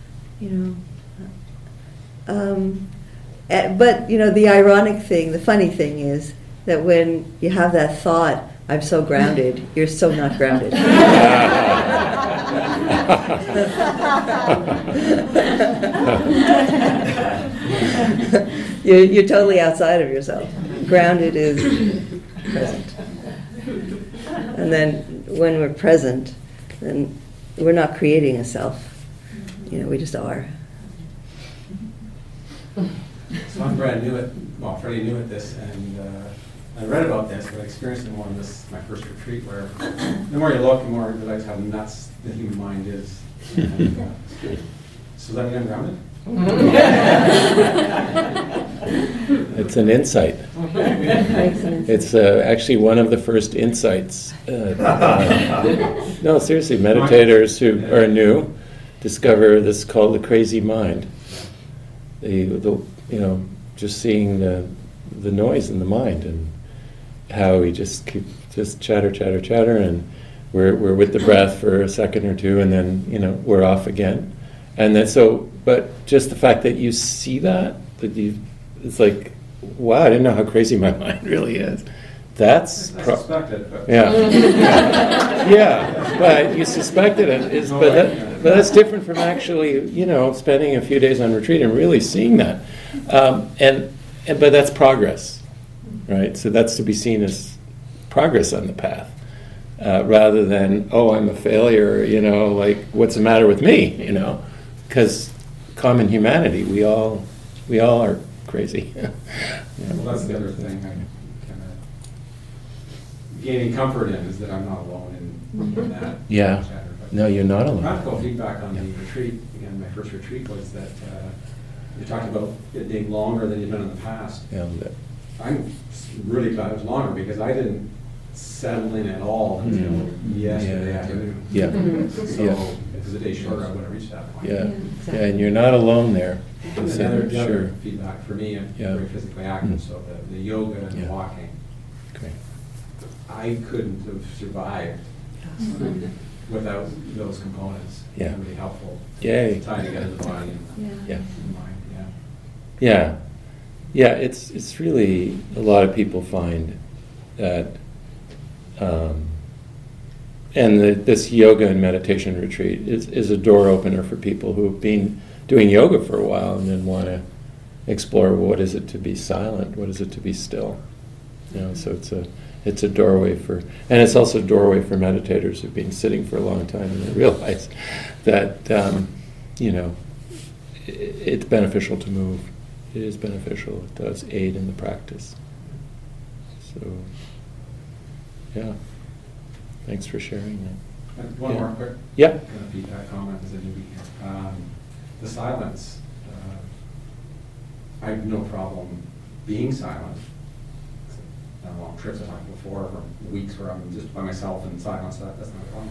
the ironic thing, the funny thing is that when you have that thought, I'm so grounded, you're so not grounded. You're totally outside of yourself. Grounded is present. And then when we're present, then we're not creating a self. We just are. So I'm brand new fairly new at this, and I read about this, but I experienced it more in my first retreat, where the more you look, the more you realize how nuts the human mind is. And, so that mean I'm grounded? It's an insight. It's actually one of the first insights. No, seriously, meditators who are new discover this called the crazy mind. just seeing the noise in the mind and how we just keep just chatter, and we're with the breath for a second or two, and then we're off again. And then but just the fact that you see that it's like, wow, I didn't know how crazy my mind really is. That's I suspected, but yeah, yeah. But you suspected it but that's different from actually, spending a few days on retreat and really seeing that. But that's progress, right? So that's to be seen as progress on the path, rather than, oh, I'm a failure. Like, what's the matter with me? Because common humanity, we all are crazy. Well, that's the other thing I'm kind of gaining comfort in, is that I'm not alone in that Yeah. chatter. But No, you're not alone. practical feedback on the retreat, again, my first retreat, was that you talked about it being longer than you've been in the past. Yeah, I'm really glad it was longer, because I didn't settle in at all until yesterday afternoon. yeah, So Yeah. if it was a day shorter, I would have reached that point. yeah, exactly. yeah. And you're not alone there. And So, the other sure. feedback for me, I'm Yeah. very physically active, so the yoga and Yeah. the walking, Great. I couldn't have survived without those components. Yeah. Really helpful. Yay. Tying together the body and Yeah. the mind, Yeah, yeah. It's really, a lot of people find that, and this yoga and meditation retreat is a door opener for people who have been doing yoga for a while and then want to explore, what is it to be silent, what is it to be still. So it's a doorway and it's also a doorway for meditators who've been sitting for a long time, and they realize that it's beneficial to move. It is beneficial. It does aid in the practice. So, yeah. Thanks for sharing that. And one Yeah. more quick Yeah. kind of feedback comment as a newbie here. The silence, I have no problem being silent. I've done long trips, I've talked before, for weeks where I'm just by myself in silence, that's not a problem.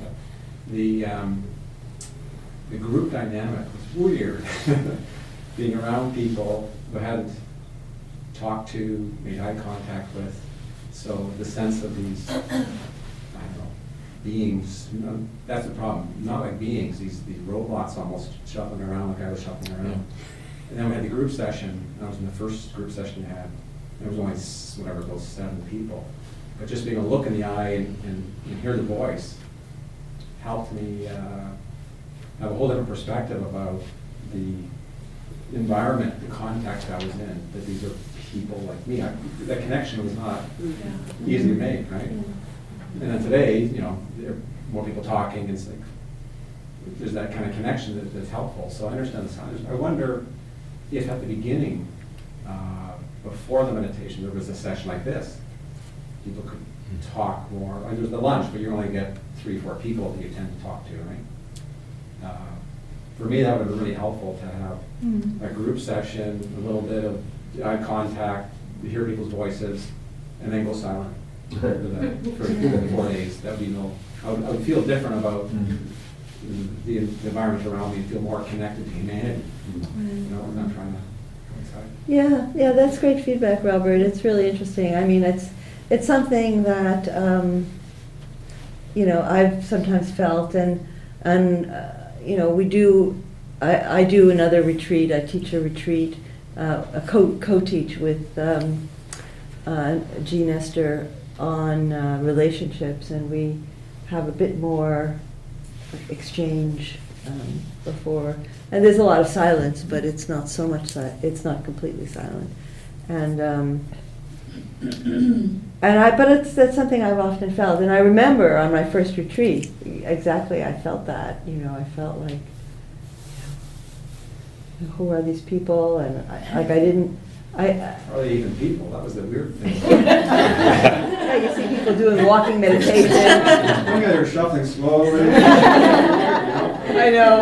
But the group dynamic was weird. Being around people who I hadn't talked to, made eye contact with. So the sense of these, I don't know, beings, that's the problem. Not like beings, these robots almost shuffling around like I was shuffling around. Yeah. And then we had the group session. I was in the first group session we had. There was only, whatever, those 7 people. But just being able to look in the eye and hear the voice helped me have a whole different perspective about the environment, the context I was in, that these are people like me. That connection was not easy to make, right? And then today, there are more people talking, and it's like, there's that kind of connection that's helpful. So I understand the silence. I wonder if at the beginning, before the meditation, there was a session like this. People could talk more. There's the lunch, but you only get 3 or 4 people that you tend to talk to, right? For me, that would have been really helpful to have a group session, a little bit of eye contact, hear people's voices, and then go silent for 4 days. That would be I would feel different about the environment around me, feel more connected to humanity. I'm not trying to coincide. Yeah, that's great feedback, Robert. It's really interesting. I mean, it's something that I've sometimes felt, and we do. I do another retreat. I teach a retreat, a co-teach with Jean Esther on relationships, and we have a bit more exchange before. And there's a lot of silence, but it's not so much. It's not completely silent, and but that's something I've often felt. And I remember on my first retreat, exactly, I felt that. I felt like, who are these people? And I didn't. Are they even people? That was the weird thing. Yeah, you see people doing walking meditation. Look at her shuffling slowly. I know.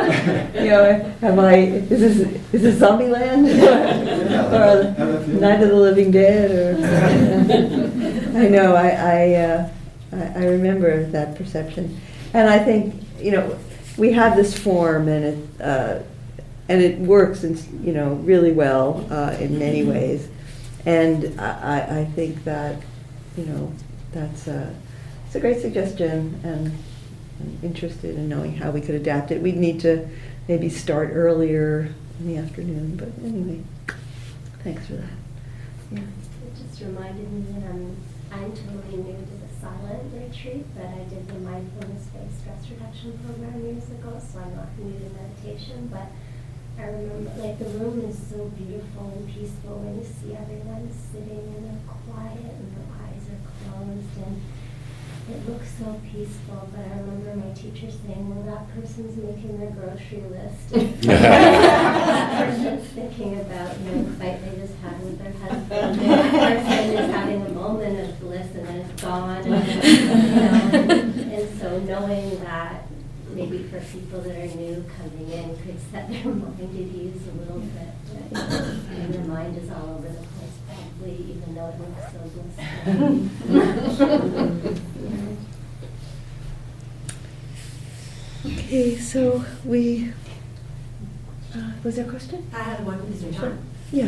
Is this Zombieland? or Night of the Living Dead? Or I know. I remember that perception, and I think we have this form, and it works, really well in many ways. And I think that, that's it's a great suggestion, and I'm interested in knowing how we could adapt it. We'd need to maybe start earlier in the afternoon, but anyway, thanks for that. Yeah. It just reminded me that I'm totally new to the silent retreat, but I did the mindfulness-based stress reduction program years ago, so I'm not new to meditation, but I remember, the room is so beautiful and peaceful when you see everyone sitting and they're quiet and their eyes are closed, and it looks so peaceful. But I remember my teacher saying, well, that person's making their grocery list. That person's thinking about, the fight they just had with their husband. And that person is having a moment of bliss and then it's gone. And so knowing that, maybe for people that are new coming in, could set their mind at ease a little bit. And their mind is all over the place, probably, even though it looks so blissful. Okay, so we, was there a question? I had one. Is there time? Yeah.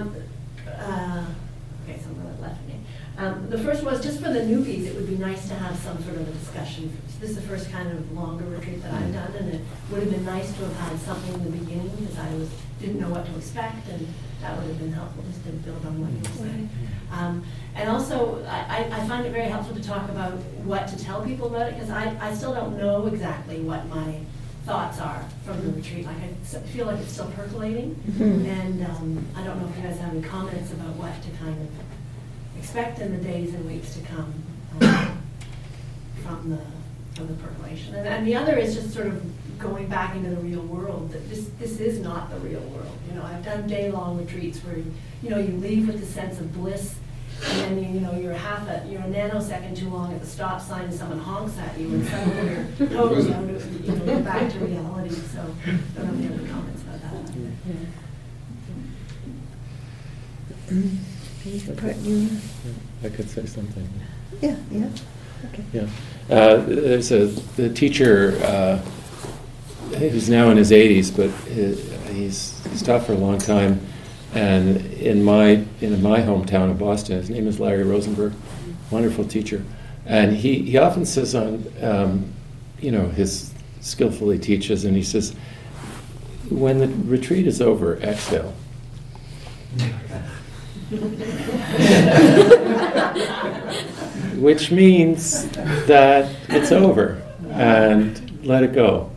Okay, some of it left me. The first was, just for the newbies, it would be nice to have some sort of a discussion. This is the first kind of longer retreat that I've done, and it would have been nice to have had something in the beginning, because I didn't know what to expect, and that would have been helpful just to build on what you were saying. And also, I find it very helpful to talk about what to tell people about it, because I still don't know exactly what my thoughts are from the retreat. I feel like it's still percolating, and I don't know if you guys have any comments about what to kind of expect in the days and weeks to come from the percolation. And the other is just sort of going back into the real world. That this is not the real world. I've done day-long retreats where you leave with the sense of bliss, and then you're a nanosecond too long at the stop sign and someone honks at you, and suddenly you're totally out of, you're back to reality. So I don't know if you have any comments about that. I could say something. Yeah. Okay. Yeah. There's the teacher who's now in his 80s, but he's taught for a long time. And in my hometown of Boston, his name is Larry Rosenberg, wonderful teacher. And he often says his skillfully teaches, and he says, when the retreat is over, exhale. Which means that it's over, and let it go,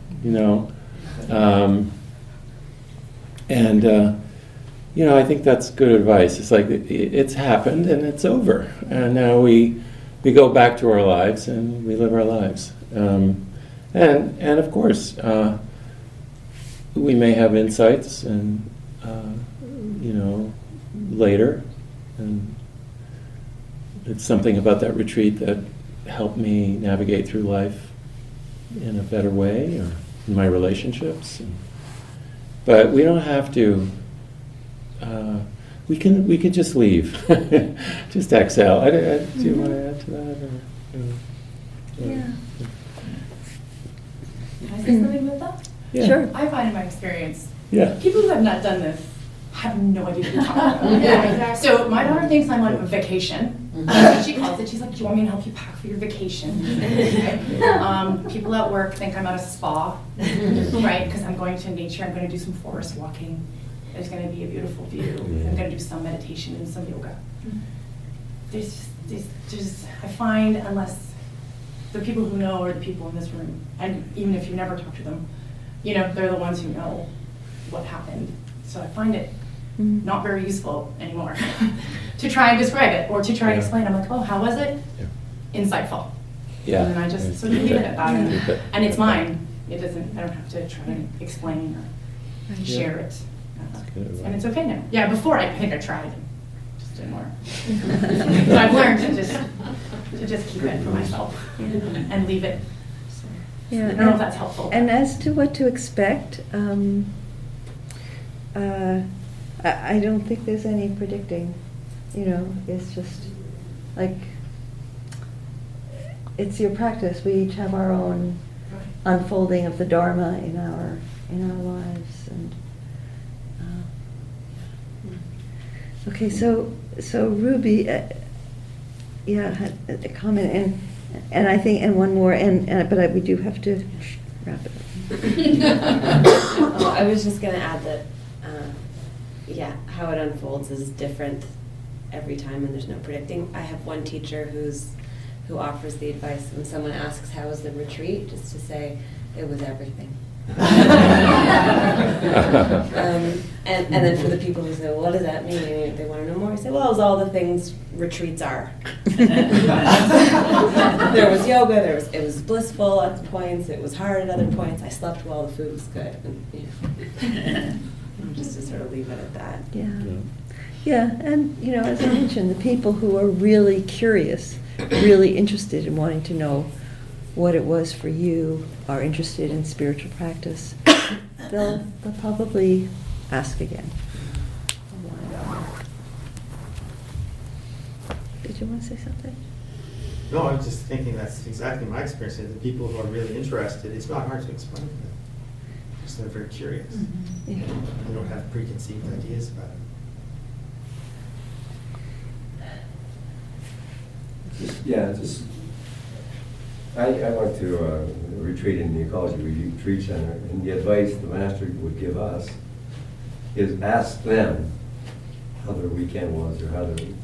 I think that's good advice. It's like it's happened and it's over, and now we go back to our lives and we live our lives. And of course, we may have insights and later, and it's something about that retreat that helped me navigate through life in a better way, or in my relationships. But we don't have to. We can just leave, just exhale. Do you want to add to that? Yeah. Can I say something about that? Yeah. Sure. I find in my experience, Yeah. people who have not done this have no idea what you're talking about. Yeah, exactly. So my daughter thinks I'm on vacation. That's what she calls it. She's like, do you want me to help you pack for your vacation? People at work think I'm at a spa, right? Because I'm going to nature. I'm going to do some forest walking. There's going to be a beautiful view. I'm going to do some meditation and some yoga. There's I find, unless the people who know are the people in this room, and even if you never talk to them, they're the ones who know what happened. So I find it not very useful anymore to try and describe it or to try and explain. I'm like, oh, how was it? Yeah. Insightful. Yeah. And then I just sort of leave it at that. And it's mine. I don't have to try to explain or share it. And it's okay now. Yeah, before I think I tried and just didn't work. So I've learned to just keep it for myself and leave it. So, Yeah, I don't know if that's helpful. And as to what to expect, I don't think there's any predicting. It's just like it's your practice. We each have our own unfolding of the Dharma in our lives. And okay, so So Ruby, yeah, had a comment, and I think, and one more, but we do have to wrap it up. Oh, I was just going to add that, yeah, how it unfolds is different every time, and there's no predicting. I have one teacher who offers the advice when someone asks how was the retreat, just to say it was everything. And then for the people who say, well, what does that mean? And they want to know more. I say, well, it was all the things retreats are. There was yoga. It was blissful at points. It was hard at other points. I slept well. The food was good. And, just to sort of leave it at that. Yeah. Yeah, and as I mentioned, the people who are really curious, really interested in wanting to know what it was for you, are interested in spiritual practice, they'll probably ask again. Did you want to say something? No, I was just thinking that's exactly my experience. The people who are really interested, it's not hard to explain to them. Just they're very curious. Mm-hmm. Yeah. They don't have preconceived ideas about it. I went to a retreat in the Ecology Retreat Center, and the advice the master would give us is ask them how their weekend was or how their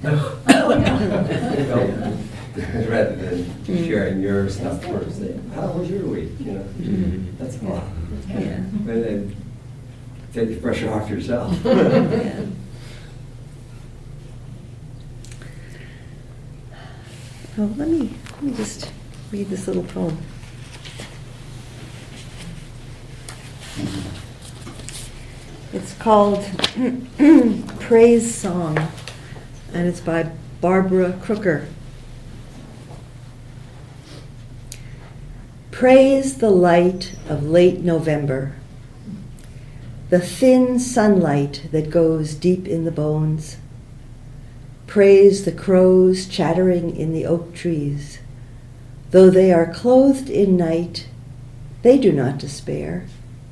rather than sharing your stuff first. How was your week? That's all. Yeah. And then take the pressure off yourself. Yeah. Oh, let me just read this little poem. It's called Praise Song, and it's by Barbara Crooker. Praise the light of late November, the thin sunlight that goes deep in the bones. Praise the crows chattering in the oak trees. Though they are clothed in night, they do not despair.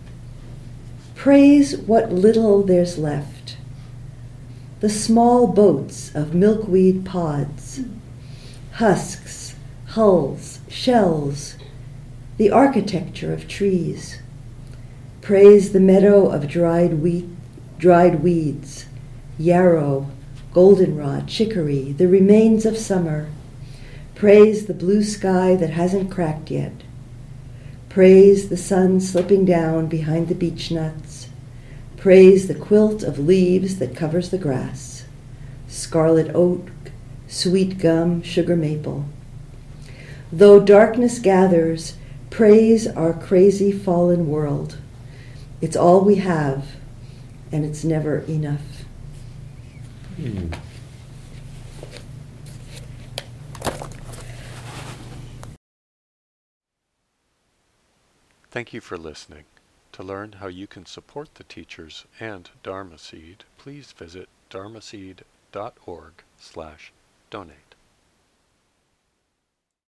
Praise what little there's left. The small boats of milkweed pods, husks, hulls, shells, the architecture of trees. Praise the meadow of dried weeds, yarrow, goldenrod, chicory, the remains of summer. Praise the blue sky that hasn't cracked yet. Praise the sun slipping down behind the beech nuts. Praise the quilt of leaves that covers the grass. Scarlet oak, sweet gum, sugar maple. Though darkness gathers, praise our crazy fallen world. It's all we have, and it's never enough. Thank you for listening. To learn how you can support the teachers and Dharma Seed, please visit dharmaseed.org/donate.